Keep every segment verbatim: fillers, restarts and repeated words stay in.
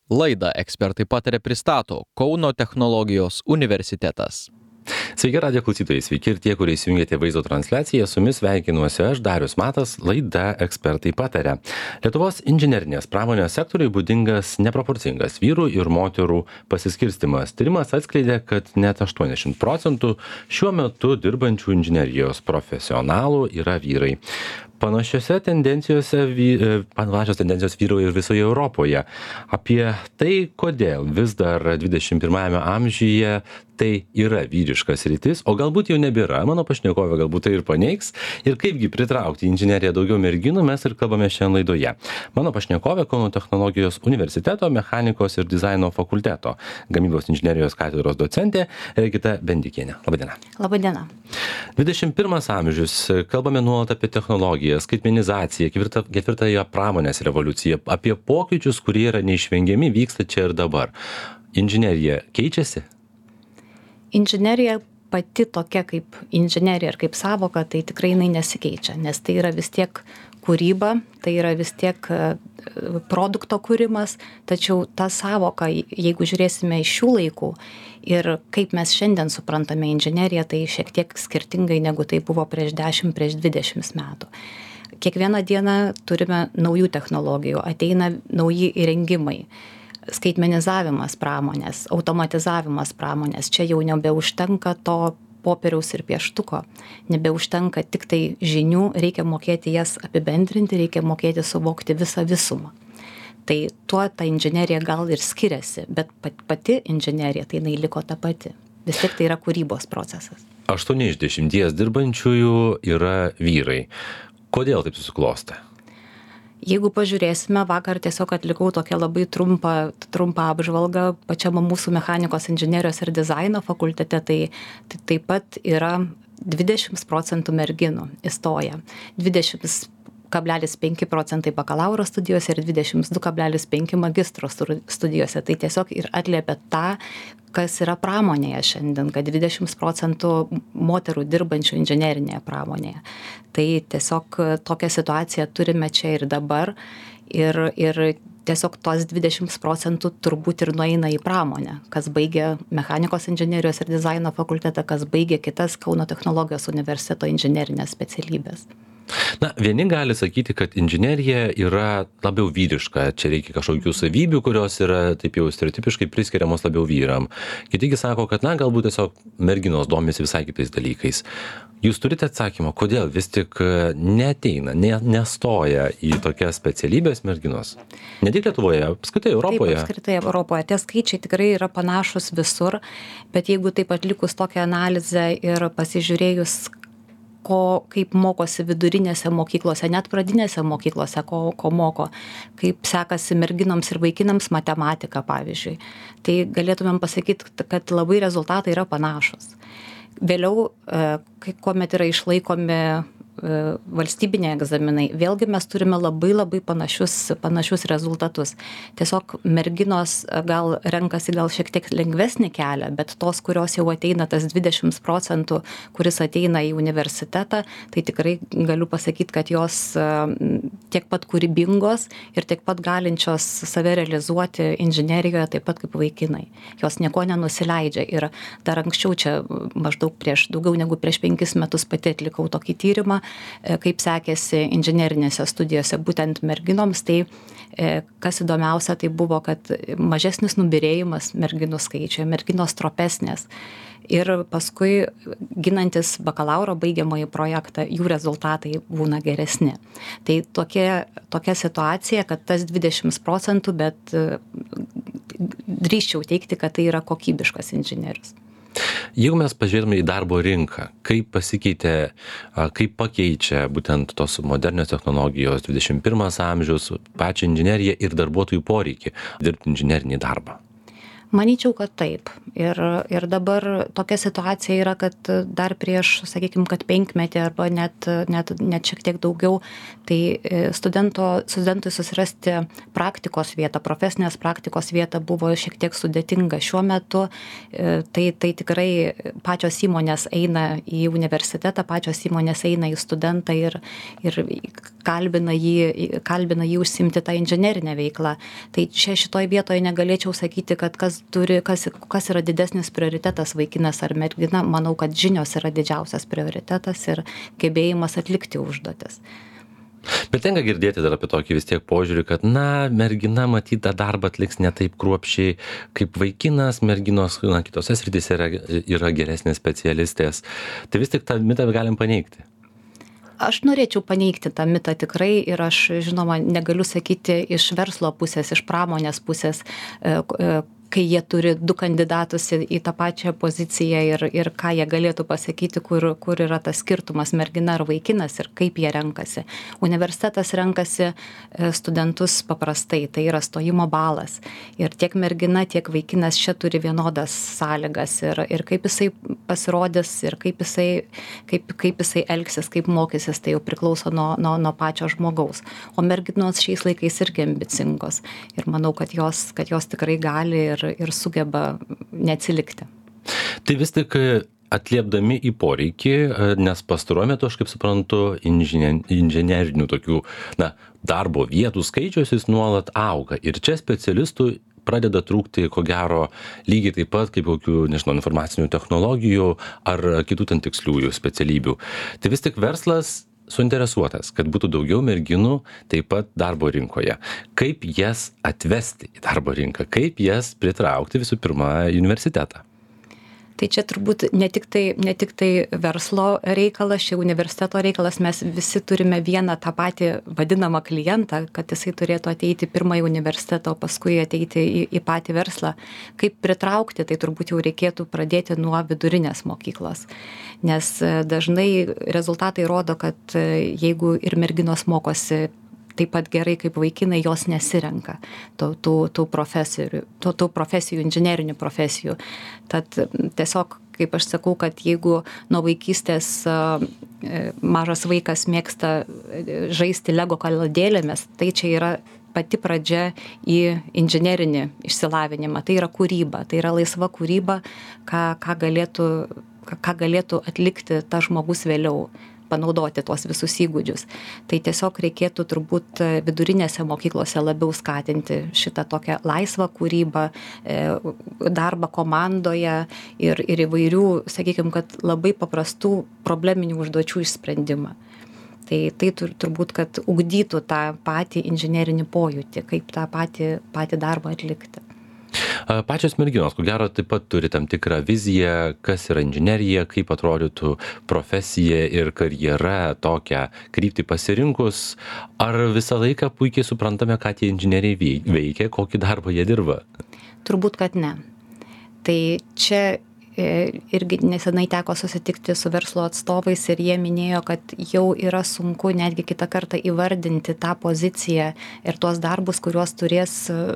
Laidą ekspertai patarė pristato Kauno technologijos universitetas. Sveiki, radijo klausytojai, sveiki ir tie, kurie įsijungėte vaizdo transliaciją, su jumis sveikinuosi aš, Darius Matas, laida ekspertai patarė. Lietuvos inžinerinės pramonės sektoriui būdingas neproporcingas vyrų ir moterų pasiskirstimas. Tyrimas atskleidė, kad net aštuoniasdešimt procentų šiuo metu dirbančių inžinerijos profesionalų yra vyrai. Panašiose tendencijose, panašios tendencijos vyrauja ir visoje Europoje. Apie tai, kodėl vis dar dvidešimt pirmajame amžiuje tai yra vyriškas sritis, o galbūt jau nebėra, mano pašnekovė galbūt tai ir paneigs, ir kaipgi pritraukti į inžineriją daugiau merginų, mes ir kalbame šiandien laidoje. Mano pašnekovė Kauno technologijos universiteto mechanikos ir dizaino fakulteto gamybos inžinerijos katedros docentė Regita Bendikienė. Labadiena. Labadiena. dvidešimt pirmas amžius, kalbame nuolat apie technologiją, skaitmenizaciją, ketvirtą, ketvirtąją pramonės revoliuciją, apie pokyčius, kurie yra neišvengiami, vyksta čia ir dabar. Inžinerija keičiasi? Inžinerija pati tokia kaip inžinerija ir kaip savoka, tai tikrai jinai nesikeičia, nes tai yra vis tiek kūryba, tai yra vis tiek produkto kūrimas, tačiau ta savoka, jeigu žiūrėsime iš šių laikų ir kaip mes šiandien suprantame inžineriją, tai šiek tiek skirtingai negu tai buvo prieš dešimt, prieš dvidešimt metų. Kiekvieną dieną turime naujų technologijų, ateina nauji įrengimai, skaitmenizavimas pramonės, automatizavimas pramonės. Čia jau nebeužtenka to popieriaus ir pieštuko, nebeužtenka tik tai žinių, reikia mokėti jas apibendrinti, reikia mokėti suvokti visą visumą. Tai tuo ta inžinerija gal ir skiriasi, bet pati inžinerija tai jinai liko ta pati. Vis tiek tai yra kūrybos procesas. aštuoni iš dešimties dirbančiųjų yra vyrai. Kodėl taip susiklostė? Jeigu pažiūrėsime, vakar tiesiog atlikau tokią labai trumpą, trumpą apžvalgą pačiame mūsų mechanikos inžinerijos ir dizaino fakultete, tai, tai taip pat yra dvidešimt procentų merginų įstoja. dvidešimt kablelis penki procentai bakalauro studijose ir dvidešimt du kablelis penki magistro studijose. Tai tiesiog ir atliepia tą, kas yra pramonėje šiandien, kad dvidešimt procentų moterų dirbančių inžinerinėje pramonėje. Tai tiesiog tokią situaciją turime čia ir dabar ir, ir tiesiog tos dvidešimt procentų turbūt ir nueina į pramonę, kas baigia mechanikos inžinerijos ir dizaino fakultetą, kas baigia kitas Kauno technologijos universiteto inžinerinės specialybės. Na, vieni gali sakyti, kad inžinerija yra labiau vyriška, čia reikia kažkokių savybių, kurios yra taip jau stereotipiškai priskiriamos labiau vyram. Kitigi sako, kad na, galbūt tiesiog merginos domisi visai kitais dalykais. Jūs turite atsakymą, kodėl vis tik neateina, ne, nestoja į tokias specialybės merginos? Ne tik Lietuvoje, apskritai Europoje. Taip, apskritai Europoje. Tie skaičiai tikrai yra panašus visur, bet jeigu taip atlikus tokią analizę ir pasižiūrėjus, ko, kaip mokosi vidurinėse mokyklose, net pradinėse mokyklose, ko, ko moko, kaip sekasi merginoms ir vaikinams matematika, pavyzdžiui. Tai galėtumėm pasakyti, kad labai rezultatai yra panašus. Vėliau, kuomet yra išlaikomi valstybiniai egzaminai, vėlgi mes turime labai labai panašius, panašius rezultatus. Tiesiog merginos gal renkasi gal šiek tiek lengvesnį kelią, bet tos, kurios jau ateina tas dvidešimt procentų, kuris ateina į universitetą, tai tikrai galiu pasakyti, kad jos tiek pat kūrybingos ir tiek pat galinčios save realizuoti inžinerijoje taip pat kaip vaikinai. Jos nieko nenusileidžia ir dar anksčiau čia maždaug prieš daugiau negu prieš penkis metus pati atlikau tokį tyrimą, kaip sekėsi inžinerinėse studijose būtent merginoms, tai kas įdomiausia, tai buvo, kad mažesnis nubyrėjimas merginų skaičiuje, merginos tropesnės. Ir paskui, ginantis bakalauro baigiamąjį projektą, jų rezultatai būna geresni. Tai tokia, tokia situacija, kad tas dvidešimt procentų, bet drįsčiau teikti, kad tai yra kokybiškas inžinierius. Jeigu mes pažiūrėtume į darbo rinką, kaip pasikeitė, kaip pakeičia būtent tos modernios technologijos, dvidešimt pirmas amžius, pačią inžineriją ir darbuotojų poreikį dirbti inžinerinį darbą? Manyčiau, kad taip. Ir, ir dabar tokia situacija yra, kad dar prieš, sakykime, kad penkmetį arba net, net, net šiek tiek daugiau, tai studento, studentui susirasti praktikos vietą, profesinės praktikos vietą buvo šiek tiek sudėtinga. Šiuo metu tai, tai tikrai pačios įmonės eina į universitetą, pačios įmonės eina į studentą ir, ir kalbina jį, kalbina jį užsimti tą inžinerinę veiklą. Tai čia šitoj vietoje negalėčiau sakyti, kad kas turi, kas, kas yra didesnis prioritetas, vaikinas ar mergina. Manau, kad žinios yra didžiausias prioritetas ir gebėjimas atlikti užduotis. Bet tenka girdėti dar apie tokį vis tiek požiūrį, kad, na, mergina matyt tą darbą atliks ne taip kruopščiai kaip vaikinas, merginos, na, kitose srityse yra, yra geresnės specialistės. Tai vis tik tą mitą galim paneigti. Aš norėčiau paneigti tą mitą tikrai ir aš, žinoma, negaliu sakyti iš verslo pusės, iš pramonės pusės, kai jie turi du kandidatus į tą pačią poziciją ir, ir ką jie galėtų pasakyti, kur, kur yra tas skirtumas mergina ar vaikinas ir kaip jie renkasi. Universitetas renkasi studentus paprastai, tai yra stojimo balas. Ir tiek mergina, tiek vaikinas čia turi vienodas sąlygas ir, ir kaip jisai pasirodys ir kaip jisai, kaip, kaip jisai elgsis, kaip mokysis, tai jau priklauso nuo, nuo, nuo pačio žmogaus. O merginos šiais laikais irgi ambicingos ir manau, kad jos, kad jos tikrai gali ir ir sugeba neatsilikti. Tai vis tik atliepdami į poreikį, nes pastaruoju metu, aš kaip suprantu, inžiner, inžinerinių tokių, na, darbo vietų skaičius jis nuolat auga. Ir čia specialistų pradeda trūkti, ko gero, lygiai taip pat kaip kokių, nežinau, informacinių technologijų ar kitų ten tiksliųjų specialybių. Tai vis tik verslas suinteresuotas, kad būtų daugiau merginų taip pat darbo rinkoje. Kaip jas atvesti į darbo rinką? Kaip jas pritraukti visų pirma į universitetą? Tai čia turbūt ne tik tai, ne tik tai verslo reikalas, čia universiteto reikalas, mes visi turime vieną tą patį vadinamą klientą, kad jisai turėtų ateiti pirmą į universitetą, o paskui ateiti į, į patį verslą. Kaip pritraukti, tai turbūt jau reikėtų pradėti nuo vidurinės mokyklos. Nes dažnai rezultatai rodo, kad jeigu ir merginos mokosi taip pat gerai kaip vaikinai, jos nesirenka tų, tų, tų, profesijų, tų, tų profesijų, inžinerinių profesijų. Tad tiesiog, kaip aš sakau, kad jeigu nuo vaikystės mažas vaikas mėgsta žaisti Lego kaladėlėmis, tai čia yra pati pradžia į inžinerinį išsilavinimą. Tai yra kūryba, tai yra laisva kūryba, ką, ką, galėtų, ką galėtų atlikti tas žmogus vėliau, panaudoti tuos visus įgūdžius. Tai tiesiog reikėtų turbūt vidurinėse mokyklose labiau skatinti šitą tokią laisvą kūrybą, darbą komandoje ir, ir įvairių, sakykime, kad labai paprastų probleminių užduočių išsprendimą. Tai, tai tur, turbūt, kad ugdytų tą patį inžinerinį pojūtį, kaip tą patį, patį darbą atlikti. Pačios merginos, ko gero, taip pat turi tam tikrą viziją, kas yra inžinerija, kaip atrodytų profesija ir karjera tokią kryptį pasirinkus. Ar visą laiką puikiai suprantame, ką tie inžinieriai veikia, kokį darbą jie dirba? Turbūt, kad ne. Tai čia irgi nesenai teko susitikti su verslo atstovais ir jie minėjo, kad jau yra sunku netgi kitą kartą įvardinti tą poziciją ir tuos darbus, kuriuos turės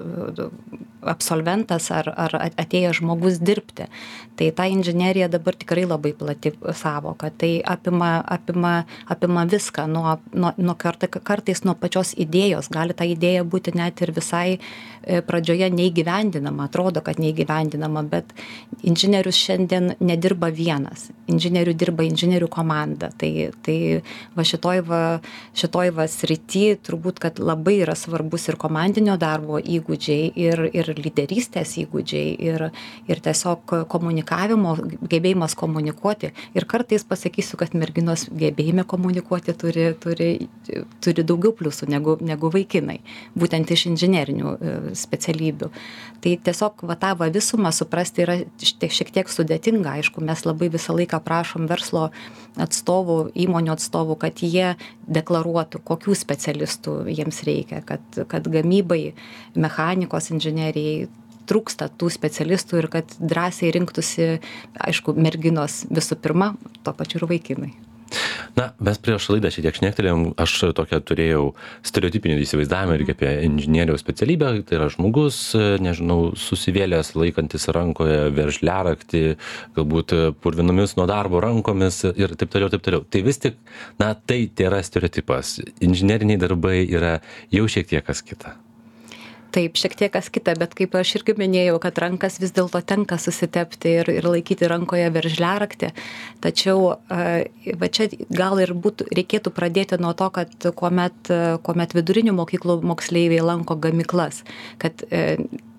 absolventas ar, ar atėjęs žmogus dirbti. Tai ta inžinerija dabar tikrai labai plati savoka. Tai apima, apima, apima viską, nuo, nuo, nuo kartai, kartais nuo pačios idėjos. Gali ta idėja būti net ir visai pradžioje neįgyvendinama, atrodo, kad neįgyvendinama, bet inžinierius šiandien nedirba vienas. Inžinierių dirba inžinierių komanda. Tai, tai va šitoj va, šitoj va srity turbūt, kad labai yra svarbus ir komandinio darbo įgūdžiai, ir, ir lyderystės įgūdžiai, ir, ir tiesiog komunikavimo, gebėjimas komunikuoti. Ir kartais pasakysiu, kad merginos gebėjime komunikuoti turi, turi, turi daugiau pliusų negu, negu vaikinai, būtent iš inžinerinių specialybių. Tai tiesiog va, tą va visumą suprasti yra šiek tiek sudėtinga. Aišku, mes labai visą laiką prašom verslo atstovų, įmonių atstovų, kad jie deklaruotų, kokių specialistų jiems reikia, kad, kad gamybai, mechanikos inžinerijai trūksta tų specialistų ir kad drąsiai rinktųsi, aišku, merginos visų pirma, to pačiu ir vaikinai. Na, mes prieš laidą šiek tiek šnektelėjom, aš tokią turėjau stereotipinį įsivaizdavimą irgi apie inžinieriaus specialybę, tai yra žmogus, nežinau, susivėlęs laikantis rankoje veržliaraktį, galbūt purvinomis nuo darbo rankomis ir taip toliau, taip toliau. Tai vis tik, na, tai tėra stereotipas. Inžineriniai darbai yra jau šiek tiek kas kita. Taip, šiek tiek kas kita, bet kaip aš irgi minėjau, kad rankas vis dėlto tenka susitepti ir, ir laikyti rankoje veržliaraktį. Tačiau va čia gal ir būtų, reikėtų pradėti nuo to, kad kuomet, kuomet vidurinių mokyklų moksleiviai lanko gamyklas, kad e,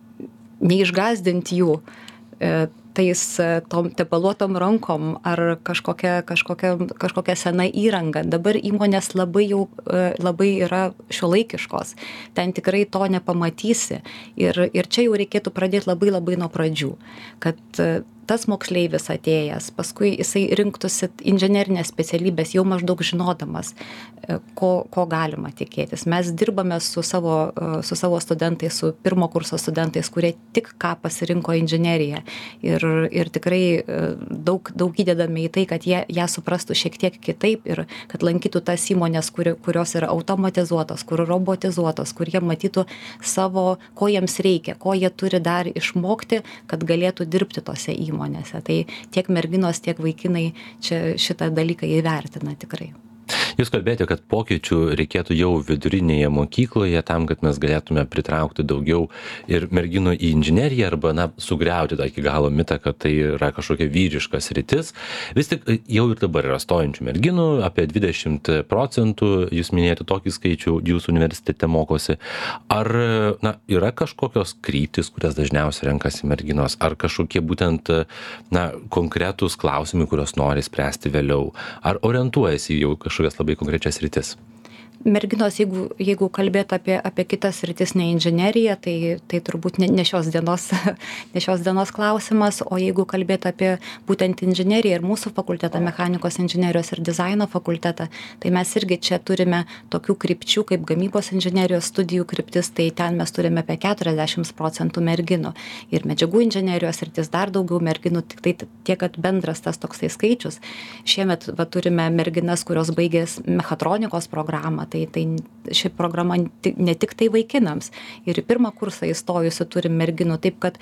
neišgąsdinti jų e, tais tom tepaluotom rankom ar kažkokia, kažkokia, kažkokia sena įranga. Dabar įmonės labai jau labai yra šiuolaikiškos. Ten tikrai to nepamatysi. Ir, ir čia jau reikėtų pradėti labai labai nuo pradžių, kad tas moksleivis atėjęs, paskui jisai rinktųsi inžinerinės specialybės jau maždaug žinodamas, ko, ko galima tikėtis. Mes dirbame su savo, su savo studentais, su pirmo kurso studentais, kurie tik ką pasirinko inžineriją. Ir, ir tikrai daug, daug įdedame į tai, kad jie ją suprastų šiek tiek kitaip ir kad lankytų tas įmonės, kuri, kurios yra automatizuotos, kur robotizuotos, kur jie matytų savo, ko jiems reikia, ko jie turi dar išmokti, kad galėtų dirbti tose įmonėse. Įmonėse. Tai tiek merginos, tiek vaikinai čia šitą dalyką įvertina tikrai. Jūs kalbėjote, kad pokyčių reikėtų jau vidurinėje mokykloje tam, kad mes galėtume pritraukti daugiau ir merginų į inžineriją arba, na, sugriauti tą iki galo mitą, kad tai yra kažkokia vyriška sritis. Vis tik jau ir dabar yra stojančių merginų, apie dvidešimt procentų, jūs minėjote tokį skaičių, jūsų universitete mokosi. Ar, na, yra kažkokios kryptis, kurias dažniausiai renkasi merginos, ar kažkokie būtent, na, konkretūs klausimai, kuriuos nori spręsti vėliau, ar orientuojasi jau kažkokias labai konkrečias rytis? Merginos, jeigu, jeigu kalbėt apie, apie kitas rytis ne inžineriją, tai, tai turbūt ne, ne, šios dienos, ne šios dienos klausimas, o jeigu kalbėt apie būtent inžineriją ir mūsų fakultetą, mechanikos inžinerijos ir dizaino fakultetą, tai mes irgi čia turime tokių krypčių kaip gamybos inžinerijos studijų kryptis, tai ten mes turime apie keturiasdešimt procentų merginų. Ir medžiagų inžinerijos rytis dar daugiau merginų, tik tai tiek, kad bendras tas toksai skaičius. Šiemet va, turime merginas, kurios baigės mechatronikos programą. Tai, tai ši programa ne tik tai vaikinams. Ir į pirmą kursą įstojusi turim merginų. Taip, kad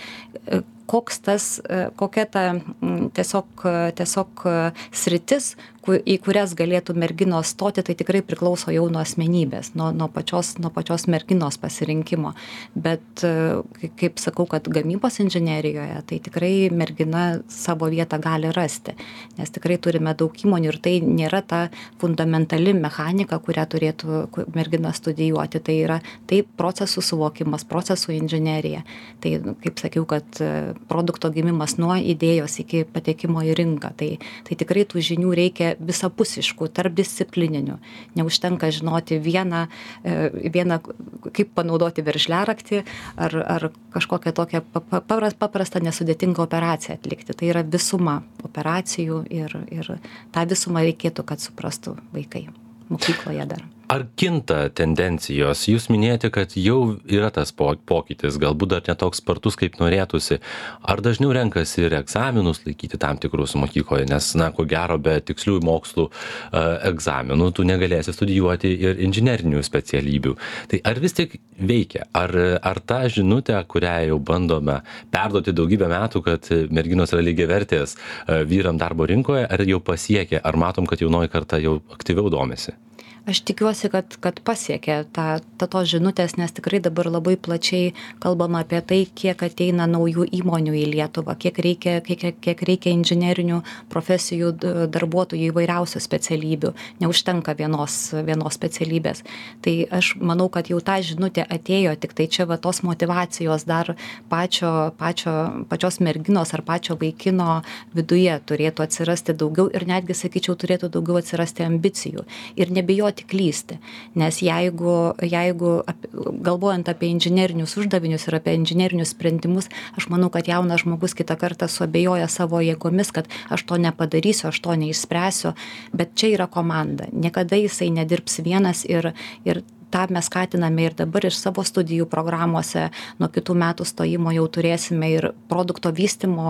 koks tas, kokia ta tiesiog, tiesiog sritis, į kurias galėtų merginos stoti, tai tikrai priklauso jau nuo asmenybės, nuo, nuo, pačios, nuo pačios merginos pasirinkimo. Bet, kaip sakau, kad gamybos inžinerijoje, tai tikrai mergina savo vietą gali rasti. Nes tikrai turime daug įmonių ir tai nėra ta fundamentali mechanika, kurią turėtų mergina studijuoti. Tai yra tai procesų suvokimas, procesų inžinerija. Tai, kaip sakiau, kad produkto gimimas nuo idėjos iki patekimo į rinką. Tai, tai tikrai tų žinių reikia visapusiškų, tarpdisciplininių. Neužtenka žinoti vieną, vieną kaip panaudoti veržliaraktį ar, ar kažkokią tokią paprastą nesudėtingą operaciją atlikti. Tai yra visuma operacijų ir, ir tą visumą reikėtų, kad suprastų vaikai mokykloje dar. Ar kinta tendencijos? Jūs minėjote, kad jau yra tas pokytis, galbūt dar netoks spartus, kaip norėtųsi. Ar dažniau renkasi ir egzaminus laikyti tam tikrus mokykloje? Nes, na, ko gero, be tiksliųjų mokslų egzaminų tu negalėsi studijuoti ir inžinerinių specialybių. Tai ar vis tik veikia? Ar, ar ta žinutė, kurią jau bandome perduoti daugybę metų, kad merginos yra lygiavertės vyram darbo rinkoje, ar jau pasiekė? Ar matom, kad jaunoji karta jau aktyviau domisi? Aš tikiuosi, kad, kad pasiekė tą, tą tos žinutės, nes tikrai dabar labai plačiai kalbama apie tai, kiek ateina naujų įmonių į Lietuvą, kiek reikia, kiek, kiek reikia inžinerinių profesijų darbuotojų įvairiausių specialybių. Neužtenka vienos, vienos specialybės. Tai aš manau, kad jau ta žinutė atėjo, tik tai čia va tos motivacijos dar pačio, pačio, pačios merginos ar pačio vaikino viduje turėtų atsirasti daugiau ir netgi, sakyčiau, turėtų daugiau atsirasti ambicijų. Ir nebijoti klysti, nes jeigu, jeigu ap, galvojant apie inžinerinius uždavinius ir apie inžinerinius sprendimus, aš manau, kad jaunas žmogus kitą kartą suabejoja savo jėgomis, kad aš to nepadarysiu, aš to neišspręsiu, bet čia yra komanda. Niekada jisai nedirbs vienas ir, ir tą mes skatiname ir dabar ir savo studijų programuose. Nuo kitų metų stojimo jau turėsime ir produkto vystymo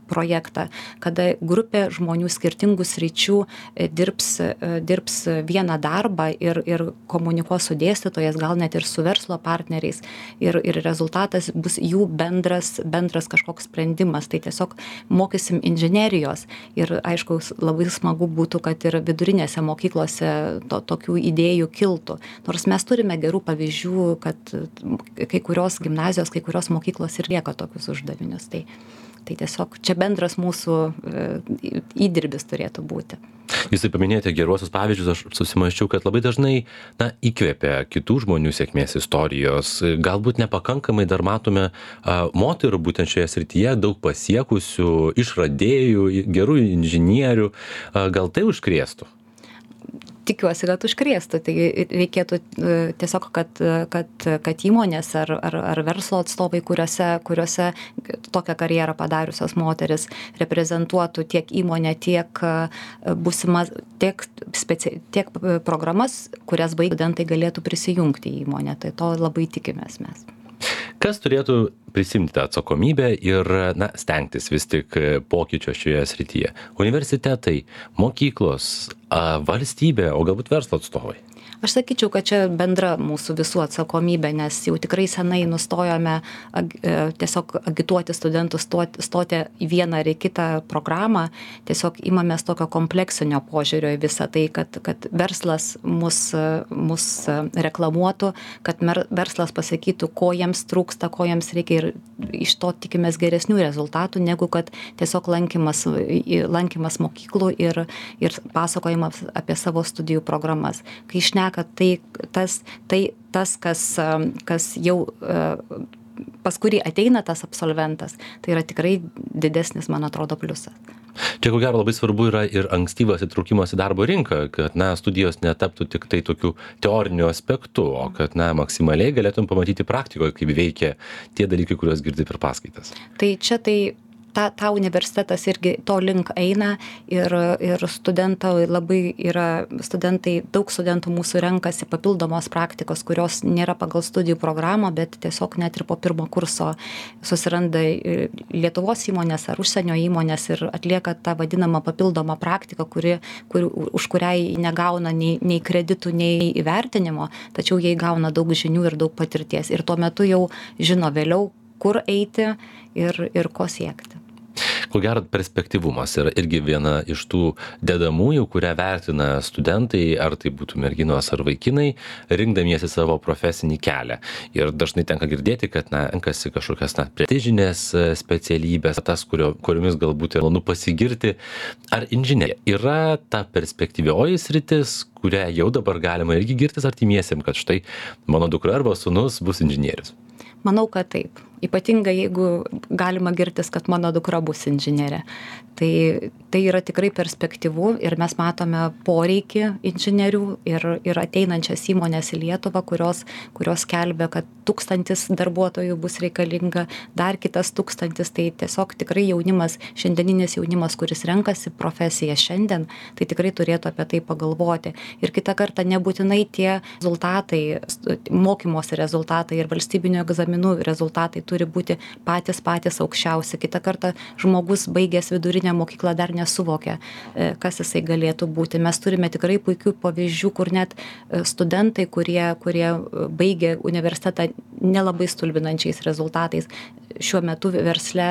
projektą, kada grupė žmonių skirtingų sričių dirbs, dirbs vieną darbą ir, ir komunikuos su dėstytojas, gal net ir su verslo partneriais ir, ir rezultatas bus jų bendras, bendras kažkoks sprendimas. Tai tiesiog mokysim inžinerijos ir aišku, labai smagu būtų, kad ir vidurinėse mokyklose to, tokių idėjų kiltų. Nors mes turime gerų pavyzdžių, kad kai kurios gimnazijos, kai kurios mokyklos ir lieka tokius uždavinius. Tai, tai tiesiog čia bendras mūsų įdirbis turėtų būti. Jūs tai paminėjote geruosius pavyzdžius, aš susimąsčiau, kad labai dažnai na, įkvėpia kitų žmonių sėkmės istorijos. Galbūt nepakankamai dar matome a, moterų būtent šioje srityje, daug pasiekusių, išradėjų, gerų inžinierių. A, gal tai užkrėstų? Tikiuosi, kad užkrėstų. Tai reikėtų tiesiog, kad, kad, kad įmonės ar, ar, ar verslo atstovai, kuriuose, kuriuose tokią karjerą padariusios moteris reprezentuotų tiek įmonę, tiek būsimas, tiek, speci, tiek programas, kurias baigę studentai galėtų prisijungti į įmonę. Tai to labai tikimės mes. Kas turėtų prisimti tą atsakomybę ir na, stengtis vis tik pokyčio šioje srityje? Universitetai, mokyklos, valstybė, o galbūt verslo atstovai? Aš sakyčiau, kad čia bendra mūsų visų atsakomybė, nes jau tikrai senai nustojome ag, tiesiog agituoti studentus stoti, stoti į vieną ar į kitą programą, tiesiog imamės tokio kompleksinio požiūrio į visą tai, kad, kad verslas mus, mus reklamuotų, kad mer, verslas pasakytų, ko jiems trūksta, ko jiems reikia ir iš to tikimės geresnių rezultatų, negu kad tiesiog lankymas, lankymas mokyklų ir, ir pasakojimas apie savo studijų programas. Kai šneka, tai tas, tai tas kas, kas jau pas kurį ateina tas absolventas, tai yra tikrai didesnis, man atrodo, pliusas. Čia ko gero labai svarbu yra ir ankstyvas įtraukimas į darbo rinką, kad na, studijos netaptų tik tai tokiu teoriniu aspektu, o kad na, maksimaliai galėtum pamatyti praktikoje, kaip veikia tie dalykai, kuriuos girdi per paskaitas. Tai čia tai Ta, ta universitetas irgi to link eina ir, ir studentai labai yra, studentai, daug studentų mūsų renkasi papildomos praktikos, kurios nėra pagal studijų programą, bet tiesiog net ir po pirmo kurso susiranda Lietuvos įmonės ar užsienio įmonės ir atlieka tą vadinamą papildomą praktiką, kuri, kuri, už kurią negauna nei, nei kreditų, nei įvertinimo, tačiau jie gauna daug žinių ir daug patirties ir tuo metu jau žino vėliau, kur eiti ir, ir ko siekti. Ko gero perspektyvumas yra irgi viena iš tų dedamųjų, kurią vertina studentai, ar tai būtų merginos ar vaikinai, rinkdamiesi savo profesinį kelią. Ir dažnai tenka girdėti, kad na, renkasi kažkokias na, prestižinės specialybės, tas, kurio, kuriomis galbūt yra malonu pasigirti. Ar inžinerija yra ta perspektyvioji sritis, kurią jau dabar galima irgi girtis artimiesiem, kad štai mano dukra arba sūnus bus inžinierius? Manau, kad taip. Ypatingai, jeigu galima girtis, kad mano dukra bus inžinierė. Tai, tai yra tikrai perspektyvu ir mes matome poreikį inžinierių ir, ir ateinančias įmonės į Lietuvą, kurios, kurios skelbia, kad tūkstantis darbuotojų bus reikalinga, dar kitas tūkstantis. Tai tiesiog tikrai jaunimas, šiandieninis jaunimas, kuris renkasi profesiją šiandien, tai tikrai turėtų apie tai pagalvoti. Ir kitą kartą nebūtinai tie rezultatai, mokymosi rezultatai ir valstybinių egzaminų rezultatai turi būti patys patys aukščiausi. Kitą kartą žmogus baigęs vidurinę mokyklą dar nesuvokia, kas jisai galėtų būti. Mes turime tikrai puikių pavyzdžių, kur net studentai, kurie, kurie baigė universitetą nelabai stulbinančiais rezultatais, šiuo metu versle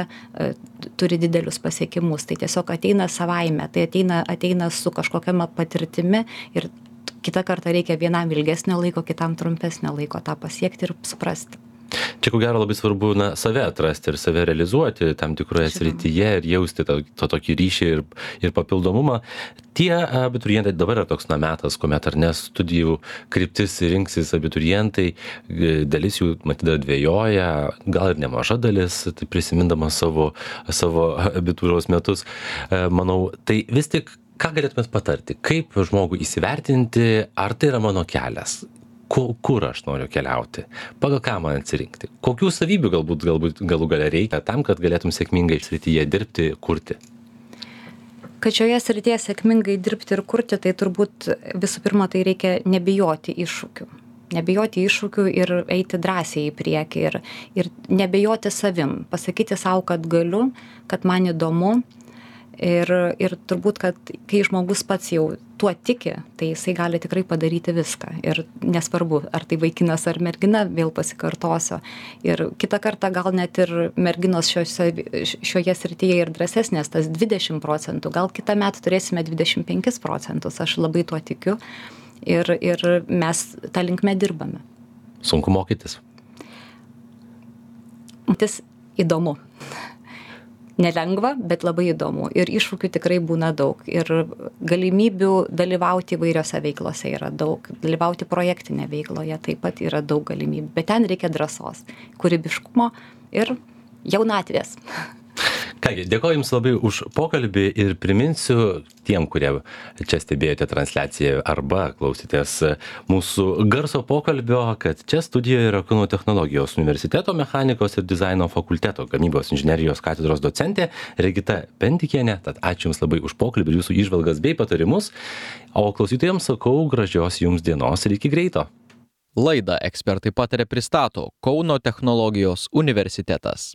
turi didelius pasiekimus. Tai tiesiog ateina savaime, tai ateina, ateina su kažkokia patirtimi ir kitą kartą reikia vienam ilgesnio laiko, kitam trumpesnio laiko tą pasiekti ir suprasti. Čia ko gero labai svarbu na, save atrasti ir save realizuoti tam tikroje srityje ir jausti tą, tą tokį ryšį ir, ir papildomumą. Tie abiturientai dabar yra toks na, metas, kuomet ar ne studijų kryptis rinksis abiturientai, dalis jų matydavo dvejoja, gal ir nemaža dalis, tai prisimindama savo, savo abitūros metus. Manau, tai vis tik, ką galėtumėt patarti, kaip žmogui įsivertinti, ar tai yra mano kelias? Kur aš noriu keliauti, pagal ką man atsirinkti, kokių savybių galbūt, galbūt galų galia reikia tam, kad galėtum sėkmingai srityje dirbti, kurti. Kad šioje srityje sėkmingai dirbti ir kurti, tai turbūt visų pirma, tai reikia nebijoti iššūkių. nebijoti iššūkių ir eiti drąsiai į priekį ir, ir nebijoti savim, pasakyti savo, kad galiu, kad man įdomu. Ir, ir turbūt, kad kai žmogus pats jau tuo tiki, tai jisai gali tikrai padaryti viską. Ir nesvarbu, ar tai vaikinas ar mergina, vėl pasikartosiu. Ir kitą kartą gal net ir merginos šiose, šioje srityje ir drąsesnės, tas dvidešimt procentų, gal kitą metą turėsime dvidešimt penkis procentus, aš labai tuo tikiu. Ir, ir mes tą linkme dirbame. Sunku mokytis. Tas įdomu. Nelengva, bet labai įdomu. Ir iššūkių tikrai būna daug. Ir galimybių dalyvauti įvairiose veiklose yra daug. Dalyvauti projektinė veikloje taip pat yra daug galimybių. Bet ten reikia drąsos, kūrybiškumo ir jaunatvės. Kągi, dėkoju Jums labai už pokalbį ir priminsiu tiem, kurie čia stebėjote transliaciją arba klausytės mūsų garso pokalbio, kad čia studijoje yra Kauno technologijos universiteto mechanikos ir dizaino fakulteto gamybos inžinerijos katedros docentė Regita Pendikienė. Tad ačiū Jums labai už pokalbį ir Jūsų įžvalgas bei patarimus. O klausytojams sakau gražios Jums dienos ir iki greito. Laidą Ekspertai pataria pristato Kauno technologijos universitetas.